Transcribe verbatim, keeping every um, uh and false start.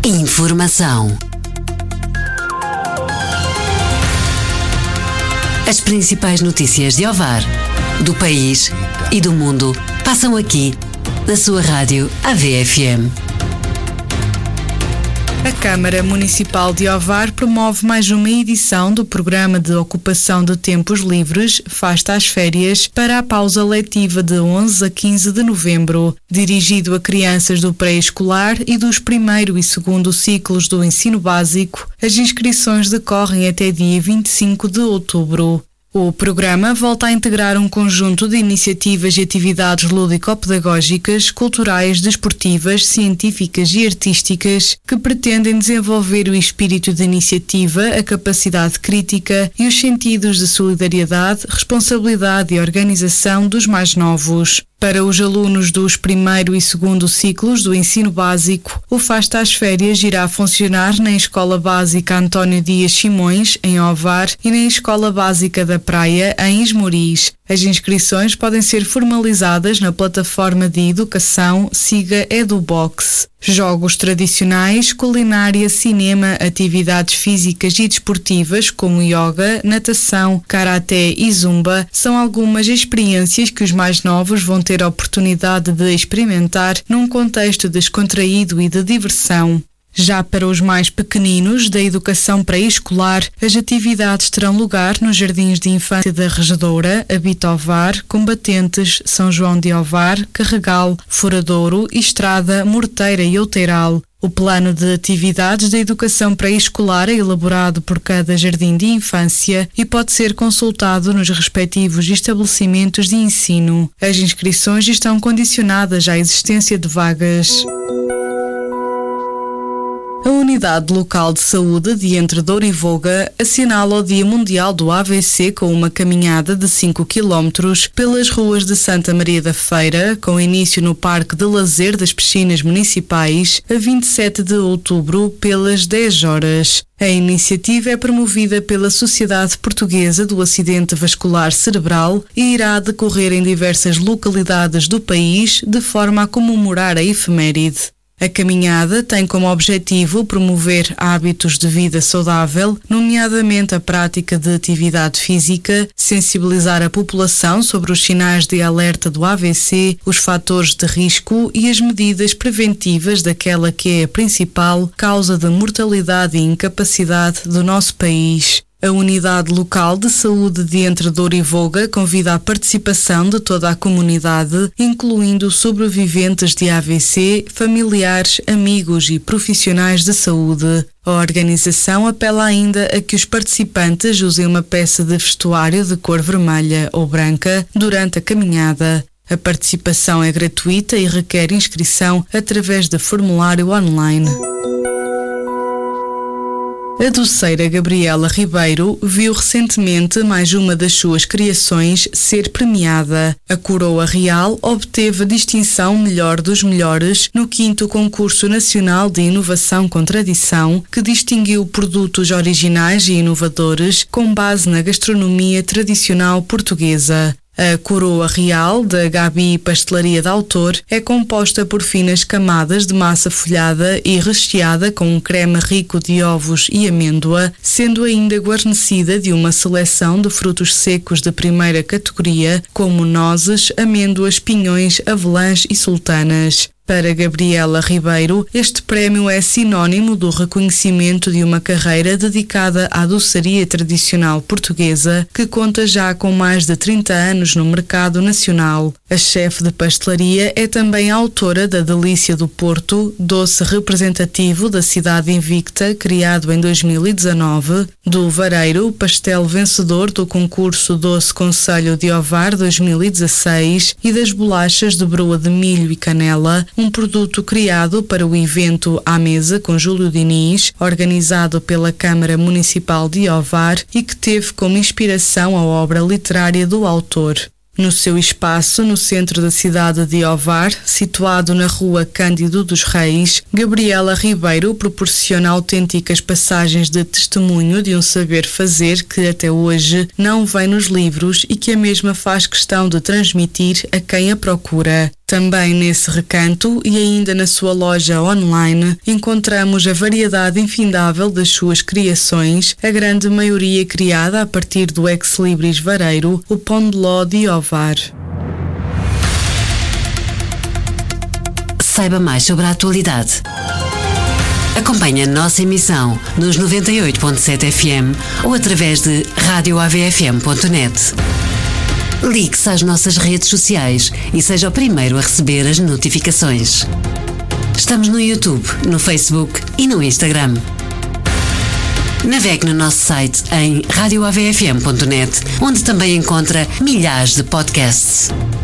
Informação. As principais notícias de Ovar, do país e do mundo passam aqui na sua rádio A V F M. A Câmara Municipal de Ovar promove mais uma edição do Programa de Ocupação de Tempos Livres Fasta às Férias para a pausa letiva de onze a quinze de novembro, dirigido a crianças do pré-escolar e dos primeiro e segundo ciclos do ensino básico. As inscrições decorrem até dia vinte e cinco de outubro. O programa volta a integrar um conjunto de iniciativas e atividades lúdico-pedagógicas, culturais, desportivas, científicas e artísticas que pretendem desenvolver o espírito de iniciativa, a capacidade crítica e os sentidos de solidariedade, responsabilidade e organização dos mais novos. Para os alunos dos primeiro e segundo ciclos do ensino básico, o Fasta às Férias irá funcionar na Escola Básica António Dias Simões, em Ovar, e na Escola Básica da Praia, em Esmoriz. As inscrições podem ser formalizadas na plataforma de educação Siga EduBox. Jogos tradicionais, culinária, cinema, atividades físicas e desportivas como yoga, natação, karaté e zumba são algumas experiências que os mais novos vão ter a oportunidade de experimentar num contexto descontraído e de diversão. Já para os mais pequeninos, da educação pré-escolar, as atividades terão lugar nos jardins de infância da Regedoura, Habita Ovar, Combatentes, São João de Ovar, Carregal, Furadouro, Estrada, Morteira e Outeiral. O plano de atividades da educação pré-escolar é elaborado por cada jardim de infância e pode ser consultado nos respectivos estabelecimentos de ensino. As inscrições estão condicionadas à existência de vagas. A Unidade Local de Saúde de Entre Douro e Voga assinala o Dia Mundial do A V C com uma caminhada de cinco quilómetros pelas ruas de Santa Maria da Feira, com início no Parque de Lazer das Piscinas Municipais, a vinte e sete de outubro, pelas dez horas. A iniciativa é promovida pela Sociedade Portuguesa do Acidente Vascular Cerebral e irá decorrer em diversas localidades do país, de forma a comemorar a efeméride. A caminhada tem como objetivo promover hábitos de vida saudável, nomeadamente a prática de atividade física, sensibilizar a população sobre os sinais de alerta do A V C, os fatores de risco e as medidas preventivas daquela que é a principal causa de mortalidade e incapacidade do nosso país. A Unidade Local de Saúde de Entre Douro e Voga convida a participação de toda a comunidade, incluindo sobreviventes de A V C, familiares, amigos e profissionais de saúde. A organização apela ainda a que os participantes usem uma peça de vestuário de cor vermelha ou branca durante a caminhada. A participação é gratuita e requer inscrição através de formulário online. A doceira Gabriela Ribeiro viu recentemente mais uma das suas criações ser premiada. A Coroa Real obteve a distinção Melhor dos Melhores no quinto Concurso Nacional de Inovação com Tradição, que distinguiu produtos originais e inovadores com base na gastronomia tradicional portuguesa. A Coroa Real, da Gabi Pastelaria de Autor, é composta por finas camadas de massa folhada e recheada com um creme rico de ovos e amêndoa, sendo ainda guarnecida de uma seleção de frutos secos de primeira categoria, como nozes, amêndoas, pinhões, avelãs e sultanas. Para Gabriela Ribeiro, este prémio é sinónimo do reconhecimento de uma carreira dedicada à doçaria tradicional portuguesa, que conta já com mais de trinta anos no mercado nacional. A chefe de pastelaria é também a autora da Delícia do Porto, doce representativo da cidade invicta, criado em dois mil e dezanove, do Vareiro, pastel vencedor do concurso Doce Concelho de Ovar dois mil e dezasseis, e das bolachas de broa de milho e canela, um produto criado para o evento À Mesa com Júlio Diniz, organizado pela Câmara Municipal de Ovar e que teve como inspiração a obra literária do autor. No seu espaço, no centro da cidade de Ovar, situado na rua Cândido dos Reis, Gabriela Ribeiro proporciona autênticas passagens de testemunho de um saber fazer que até hoje não vem nos livros e que a mesma faz questão de transmitir a quem a procura. Também nesse recanto e ainda na sua loja online encontramos a variedade infindável das suas criações, a grande maioria criada a partir do ex-libris vareiro, o Pão de Ló de Ovar. Saiba mais sobre a atualidade. Acompanhe a nossa emissão nos noventa e oito ponto sete F M ou através de rádio A V F M ponto net. Ligue-se às nossas redes sociais e seja o primeiro a receber as notificações. Estamos no YouTube, no Facebook e no Instagram. Navegue no nosso site em rádio A V F M ponto net, onde também encontra milhares de podcasts.